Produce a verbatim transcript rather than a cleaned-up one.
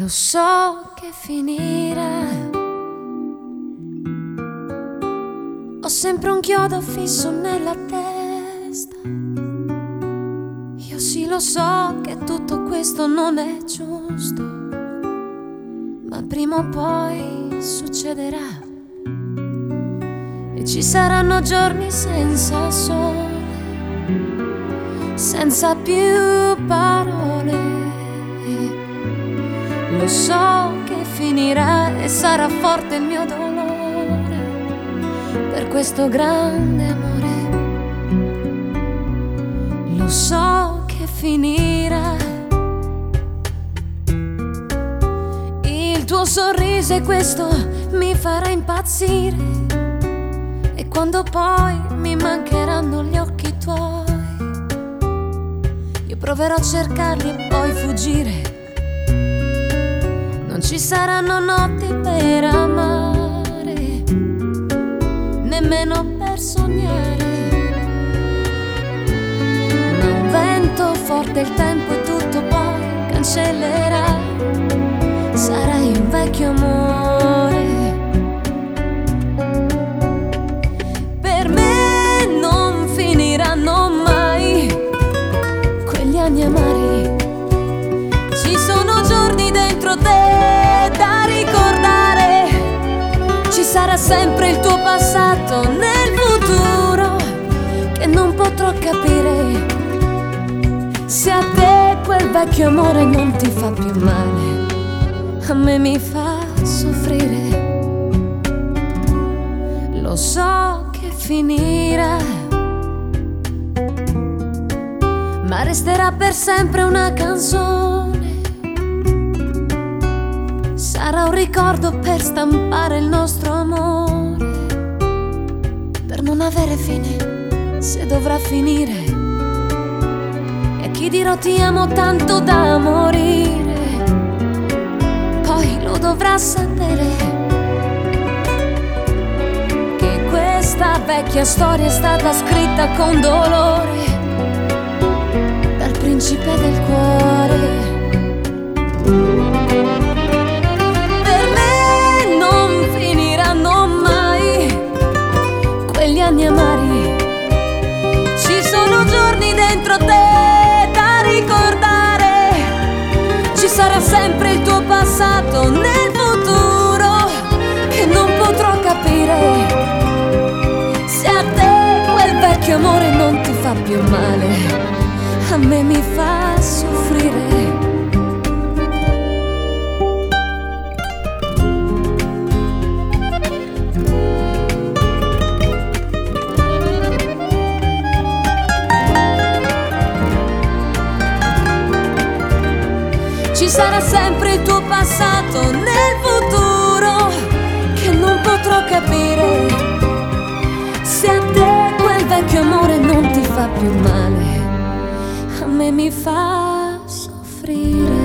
Lo so che finirà. Ho sempre un chiodo fisso nella testa. Io sì lo so che tutto questo non è giusto, ma prima o poi succederà. E ci saranno giorni senza sole, senza più parole. Lo so che finirà e sarà forte il mio dolore per questo grande amore. Lo so che finirà. Il tuo sorriso e questo mi farà impazzire, e quando poi mi mancheranno gli occhi tuoi, io proverò a cercarli e poi fuggire. Non ci saranno notti per amare, nemmeno per sognare. Ma un vento forte il tempo e tutto poi cancellerà. Sarai un vecchio amore. Per me non finiranno mai quegli anni amari. Ci sono giorni dentro te da ricordare. Ci sarà sempre il tuo passato nel futuro che non potrò capire. Se a te quel vecchio amore non ti fa più male, a me mi fa soffrire. Lo so che finirà, ma resterà per sempre una canzone. Sarà un ricordo per stampare il nostro amore, per non avere fine se dovrà finire. E a chi dirò ti amo tanto da morire, poi lo dovrà sapere che questa vecchia storia è stata scritta con dolore dal principe del cuore. Quegli anni amari. Ci sono giorni dentro te da ricordare. Ci sarà sempre il tuo passato nel futuro che non potrò capire. Se a te quel vecchio amore non ti fa più male, a me mi fa soffrire. Ci sarà sempre il tuo passato nel futuro che non potrò capire. Se a te quel vecchio amore non ti fa più male, a me mi fa soffrire.